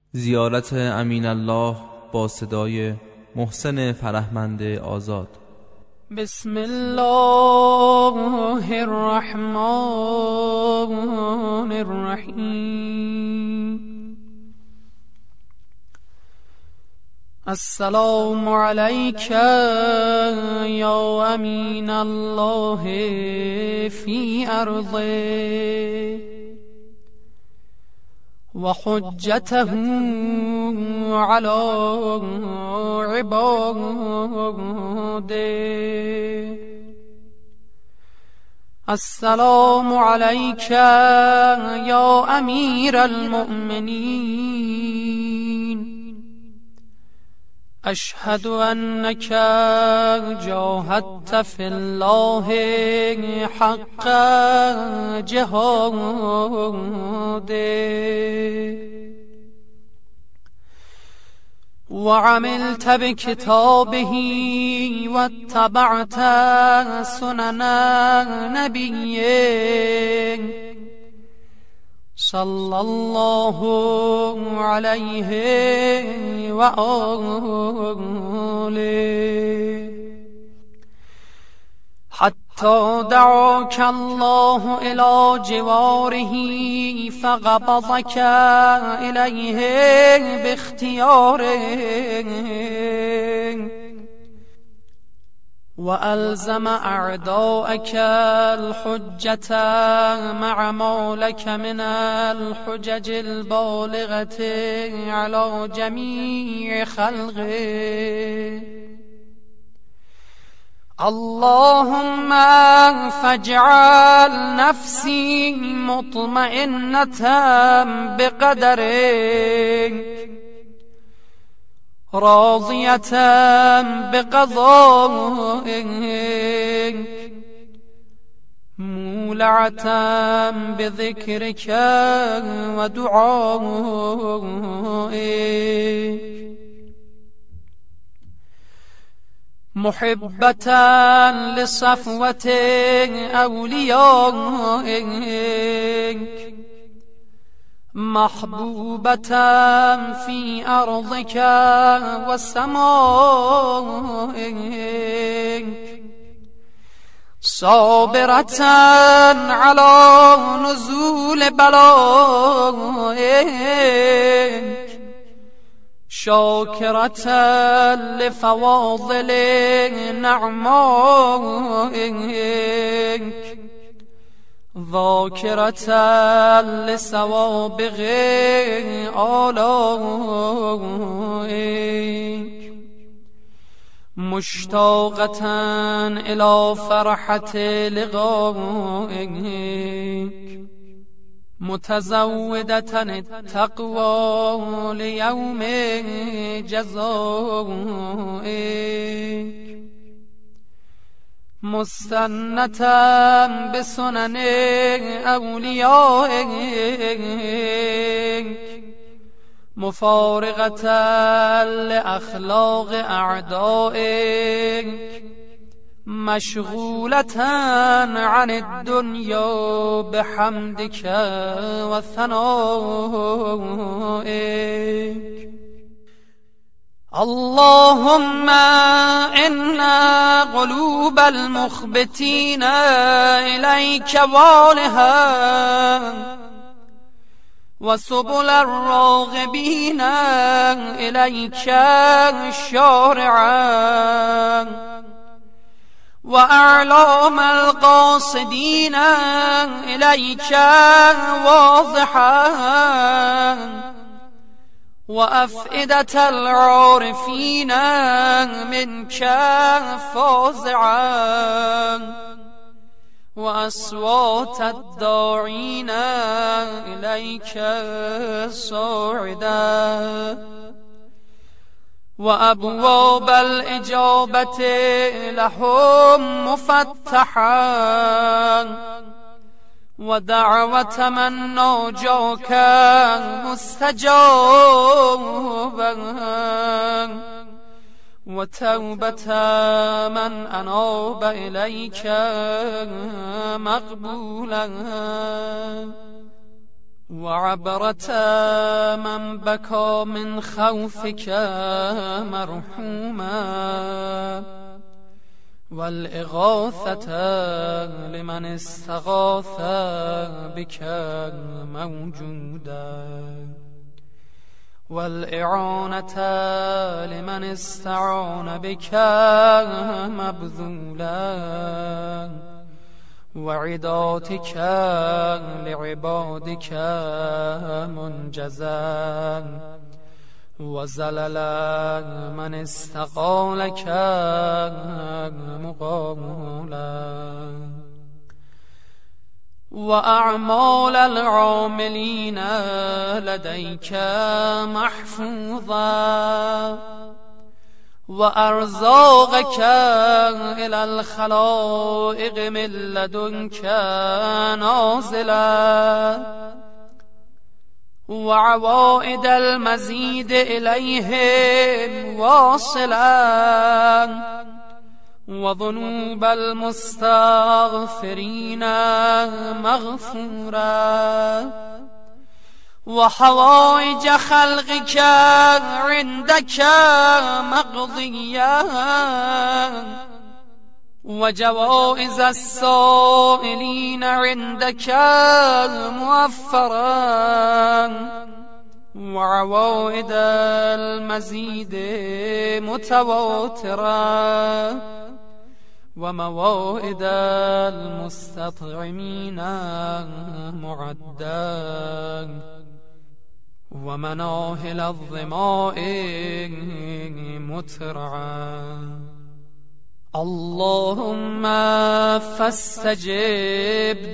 زیارت امین الله با صدای محسن فرهمند آزاد. بسم الله الرحمن الرحیم. السلام علیک یا امین الله فی ارضه و حجته علی عباده. السلام علیک یا امیر المؤمنین. اشهد انک جاهدت فی الله حق جهاده وعملت بكتابه واتبعت سنن نبيه صلى الله عليه وآله حتى دعاك الله إلى جواره فقبضك إليه باختياره وألزم أعداءك الحجة مع ما لك من الحجج البالغة على جميع خلقه. اللهم فاجعل نفسي مطمئنة بقدرك راضية بقضائك مولعة بذكرك ودعائك محبة لصفوة أوليائك محبوبة في أرضك وسمائك صابرة على نزول بلائك شاكرة لفواضل نعمائك ذاكرة لسوابغ آلائك مشتاقة إلى فرحة لقائك متزودة التقوى ليوم جزائك مستنة بسنن أوليائك مفارقة لأخلاق أعدائك مشغولة عن الدنيا بحمدك وثنائك. اللهم إن قلوب المخبتين إليك والها وسبل الراغبين إليك شارعا وأعلام القاصدين إليك واضحا وأفئدة العارفين منك فازعا وأصوات الداعين إليك صاعدا وأبواب الإجابة لهم مفتحا ودعوة من ناجاك مستجابا وتوبة من أناب إليك مقبولا وعبرة من بكى من خوفك مرحوما، والإغاثة لمن استغاث بك موجودا، والإعانة لمن استعان بك مبذولا، وعداتك لعبادك منجزا، وزلل من استقالك مقامولا، وأعمال العاملين لديك محفوظا، وأرزاقك إلى الخلائق من لدنك نازلا، وعوائد المزيد إليهم واصلا، وذنوب المستغفرين مغفورا، وحوائج خلقك عندك مقضيا، وجوائز السائلين عندك موفرا، وعوائد المزيد متواترا، وموائد المستطعمين معدا، ومناهل الظماء مترعا. اللهم فاستجب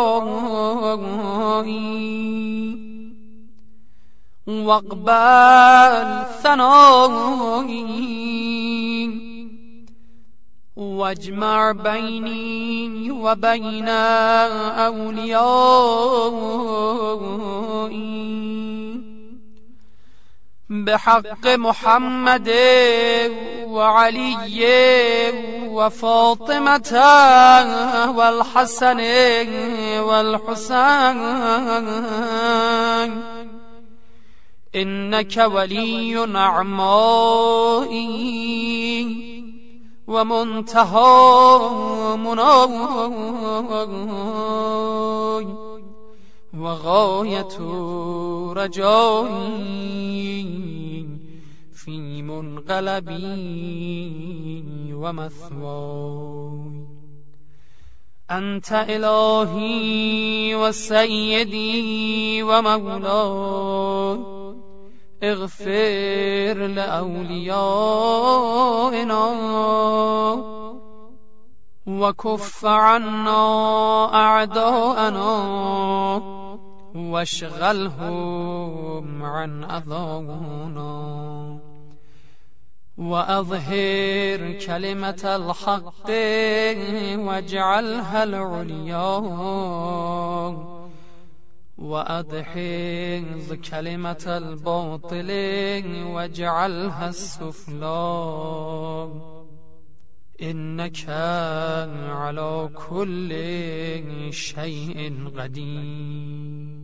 دعائي، واقبل ثنائي، واجمع بيني وبين أوليائي بحق محمد وعلي وفاطمة والحسن والحسين، إنك ولي نعمائي ومنتهى مناي، وغاية رجائي في منقلبي ومثواي. أنت إلهي وسيدي ومولاي، اغفر لأوليائنا وكف عنا أعداءنا، واشغلهم عن أذانا، وأظهر كلمة الحق واجعلها العليا، وأدحض كلمة الباطل واجعلها السفلى، إنك على كل شيء قدير.